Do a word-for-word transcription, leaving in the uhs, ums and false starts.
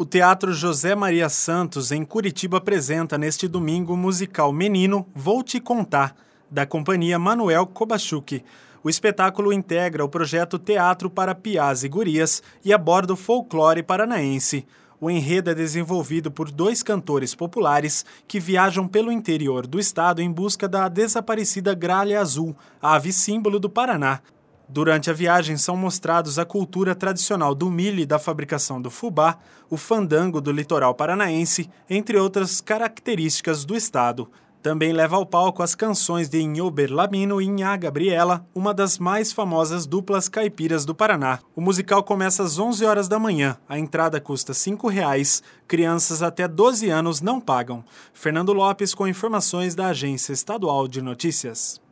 O Teatro José Maria Santos, em Curitiba, apresenta neste domingo o musical Menino, Vou Te Contar, da companhia Manuel Kobachuk. O espetáculo integra o projeto Teatro para Piás e Gurias e aborda o folclore paranaense. O enredo é desenvolvido por dois cantores populares que viajam pelo interior do estado em busca da desaparecida gralha azul, a ave símbolo do Paraná. Durante a viagem são mostrados a cultura tradicional do milho e da fabricação do fubá, o fandango do litoral paranaense, entre outras características do estado. Também leva ao palco as canções de Nhober Labino e Nhá Gabriela, uma das mais famosas duplas caipiras do Paraná. O musical começa às onze horas da manhã, a entrada custa cinco reais, crianças até doze anos não pagam. Fernando Lopes com informações da Agência Estadual de Notícias.